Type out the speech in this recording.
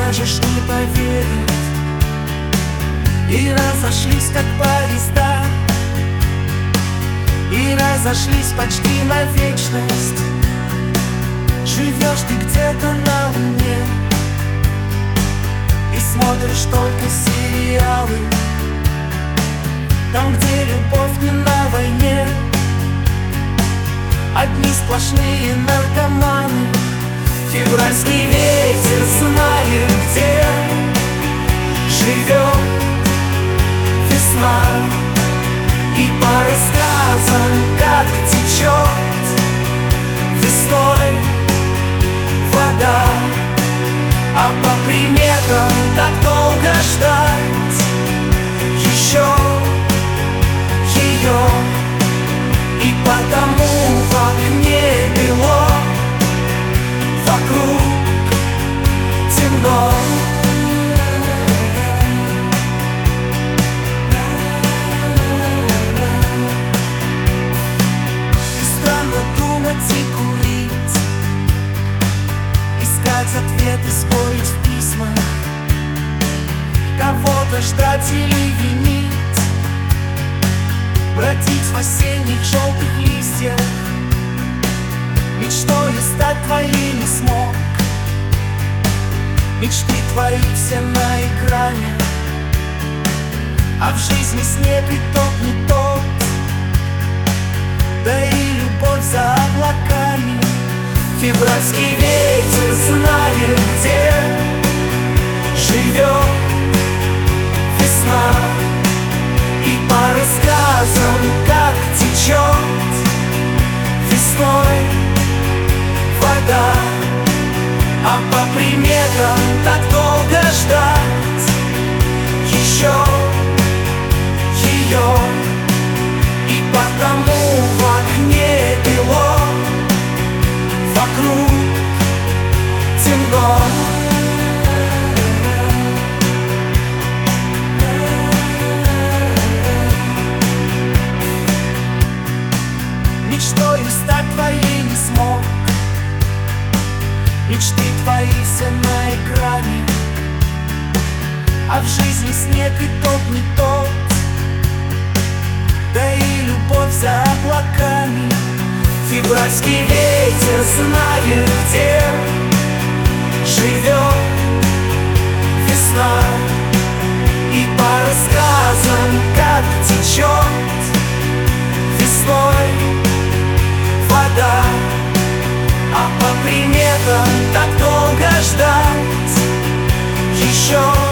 можешь не поверить. И разошлись, как поезда, и разошлись почти на вечность. Живешь ты где-то на луне и смотришь только сериалы, там, где любовь не на войне. Одни сплошные наркоманы. Февральский ветер знает, где живет весна. И по рассказам, как течет весной вода, а по приметам так долго ждать еще ее. И потому в окне бело, вокруг темно. И странно думать и курить, искать ответы, спорить в письмах, кого-то ждать или винить, бродить в осенних желтых листьях. Мечтою стать твоей не смог, мечты твои все на экране, а в жизни снег и тот не тот, да и любовь за облаками. Февральский ветер знает, где живет весна. И по рассказам, как течет весной вода, а по приметам так долго ждать еще ее. И потому в окне бело, вокруг темно. Мечтою стать твоей не смог, мечты твои все на экране, а в жизни снег и тот не тот, да и любовь за облаками. Февральский ветер знает, где живет весна. И по рассказам, как течет весной вода, а по приметам так долго ждать еще